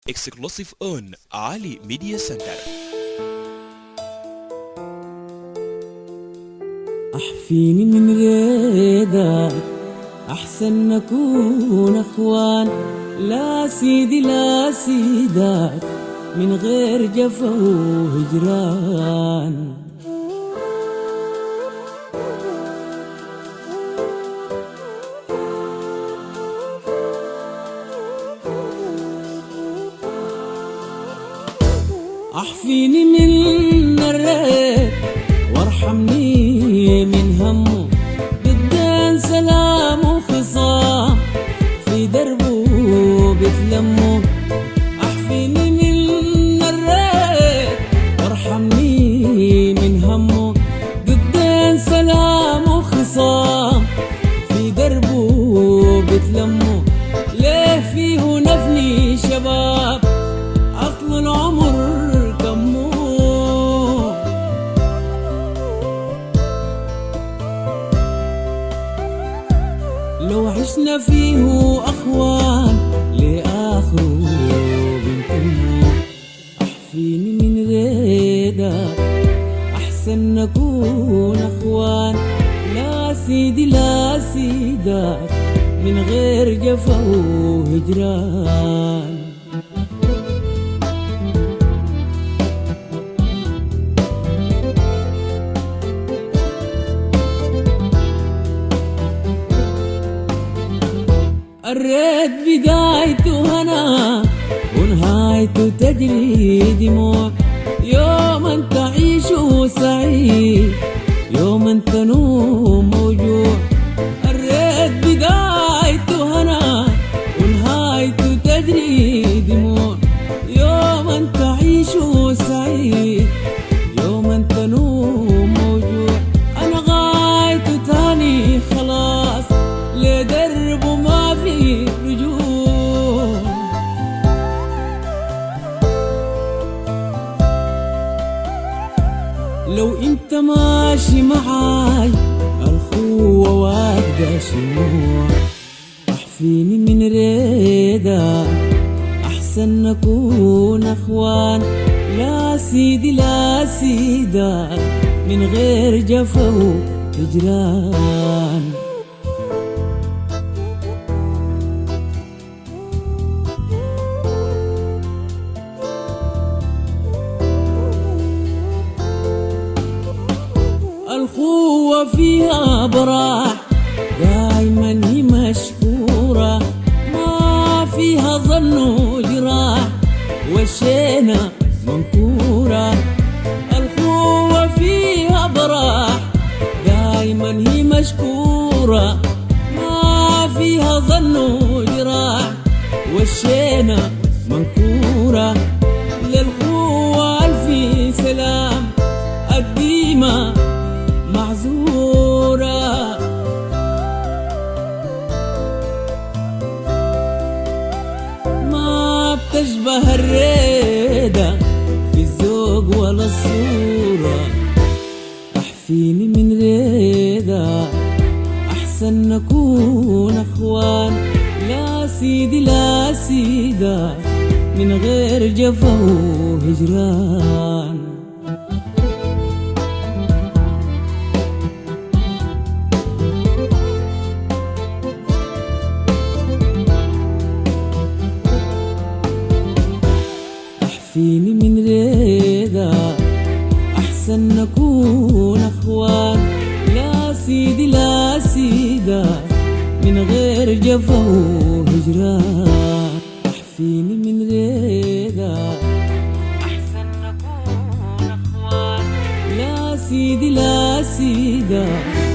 Exclusive on Ali Media Center. أحفيني من غيرك أحسن نكون أخوان. لا سيدي لا سيدك من غير جفا وهجران. أحفيني من الريب وارحمني من همه، بدين سلام وخصام في دربه بتلمه. أحفيني من الريب وارحمني من همه، بدين سلام وخصام في دربه بتلمه. ليه فيه نفني شباب أصل العمر كمه، لو عشنا فيه أخوان لآخره بنكمه. أحفيني من غيرك أحسن نكون أخوان. لا سيدي لا سيدك من غير جفا وهجران. الريت بدايته هنا ونهايته تجري دموع. يوم تعيش سعيد يوم تنوم موجوع. الريت بدايته هنا ونهايته تجري دموع. يوم تعيش سعيد يوم تنوم موجوع. أنا غايته تاني خلاص لدربه ما في رجوع. لو انت ماشي معاي الخوة واقدة شموع. احفيني من ريدك احسن نكون اخوان. لا سيدي لا سيدك من غير جفا وهجران. الخوة فيها براح دايما هي مشكورة، ما فيها ظن وجراح والشينة منكورة. الخوة فيها براح دايما هي مشكورة، ما فيها ظن وجراح والشينة منكورة. للخوة ألف سلام الديمة معذورة. ما بتشبه الريدة في الذوق ولا الصورة. أحفيني من ريدة أحسن نكون أخوان. لا سيدي لا سيدك من غير جفا وهجران. أحفيني من ريدك أحسن نكون أخوان. لا سيدي لا سيدك من غير جفا وهجران. أحفيني من ريدك أحسن نكون أخوان. لا سيدي لا سيدك